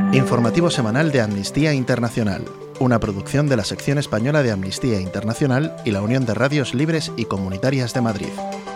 Informativo semanal de Amnistía Internacional, una producción de la sección española de Amnistía Internacional y la Unión de Radios Libres y Comunitarias de Madrid.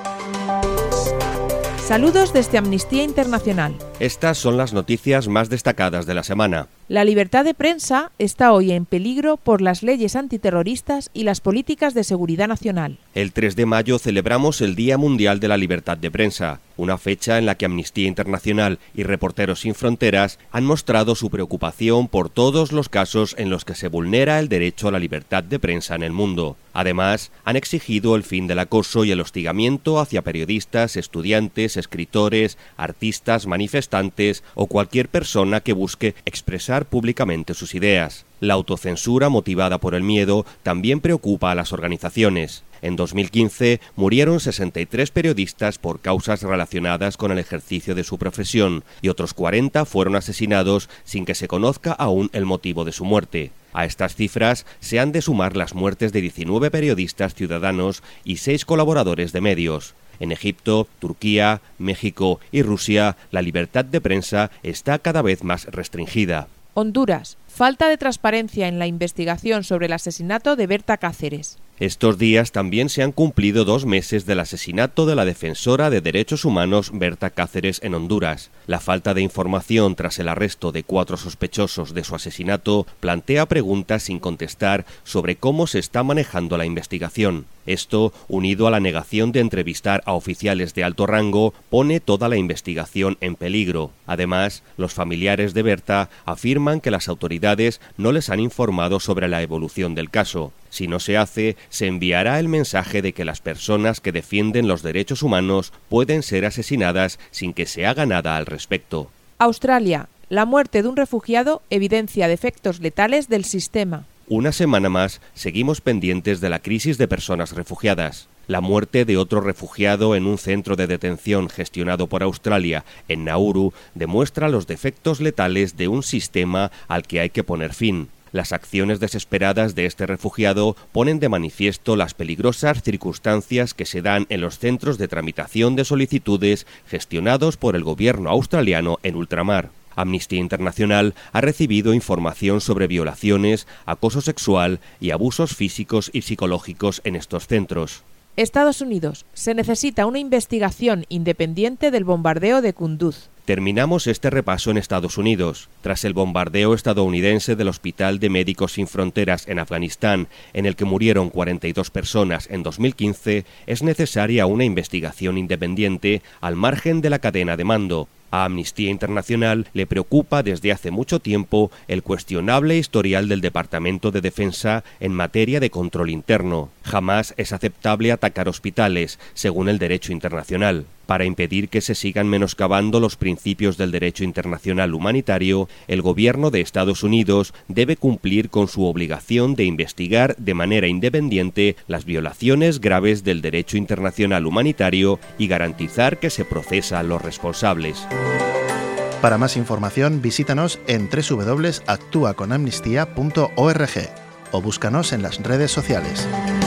Saludos desde Amnistía Internacional. Estas son las noticias más destacadas de la semana. La libertad de prensa está hoy en peligro por las leyes antiterroristas y las políticas de seguridad nacional. El 3 de mayo celebramos el Día Mundial de la Libertad de Prensa, una fecha en la que Amnistía Internacional y Reporteros Sin Fronteras han mostrado su preocupación por todos los casos en los que se vulnera el derecho a la libertad de prensa en el mundo. Además, han exigido el fin del acoso y el hostigamiento hacia periodistas, estudiantes, escritores, artistas, manifestantes o cualquier persona que busque expresar públicamente sus ideas. La autocensura motivada por el miedo también preocupa a las organizaciones. En 2015 murieron 63 periodistas por causas relacionadas con el ejercicio de su profesión y otros 40 fueron asesinados sin que se conozca aún el motivo de su muerte. A estas cifras se han de sumar las muertes de 19 periodistas ciudadanos y 6 colaboradores de medios. En Egipto, Turquía, México y Rusia, la libertad de prensa está cada vez más restringida. Honduras. Falta de transparencia en la investigación sobre el asesinato de Berta Cáceres. Estos días también se han cumplido 2 meses del asesinato de la defensora de derechos humanos Berta Cáceres en Honduras. La falta de información tras el arresto de 4 sospechosos de su asesinato plantea preguntas sin contestar sobre cómo se está manejando la investigación. Esto, unido a la negación de entrevistar a oficiales de alto rango, pone toda la investigación en peligro. Además, los familiares de Berta afirman que las autoridades no les han informado sobre la evolución del caso. Si no se hace, se enviará el mensaje de que las personas que defienden los derechos humanos pueden ser asesinadas sin que se haga nada al respecto. Australia. La muerte de un refugiado evidencia defectos letales del sistema. Una semana más, seguimos pendientes de la crisis de personas refugiadas. La muerte de otro refugiado en un centro de detención gestionado por Australia, en Nauru, demuestra los defectos letales de un sistema al que hay que poner fin. Las acciones desesperadas de este refugiado ponen de manifiesto las peligrosas circunstancias que se dan en los centros de tramitación de solicitudes gestionados por el gobierno australiano en ultramar. Amnistía Internacional ha recibido información sobre violaciones, acoso sexual y abusos físicos y psicológicos en estos centros. Estados Unidos. Se necesita una investigación independiente del bombardeo de Kunduz. Terminamos este repaso en Estados Unidos. Tras el bombardeo estadounidense del Hospital de Médicos Sin Fronteras en Afganistán, en el que murieron 42 personas en 2015, es necesaria una investigación independiente al margen de la cadena de mando. A Amnistía Internacional le preocupa desde hace mucho tiempo el cuestionable historial del Departamento de Defensa en materia de control interno. Jamás es aceptable atacar hospitales, según el derecho internacional. Para impedir que se sigan menoscabando los principios del derecho internacional humanitario, el gobierno de Estados Unidos debe cumplir con su obligación de investigar de manera independiente las violaciones graves del derecho internacional humanitario y garantizar que se procesa a los responsables. Para más información, visítanos en www.actuaconamnistía.org o búscanos en las redes sociales.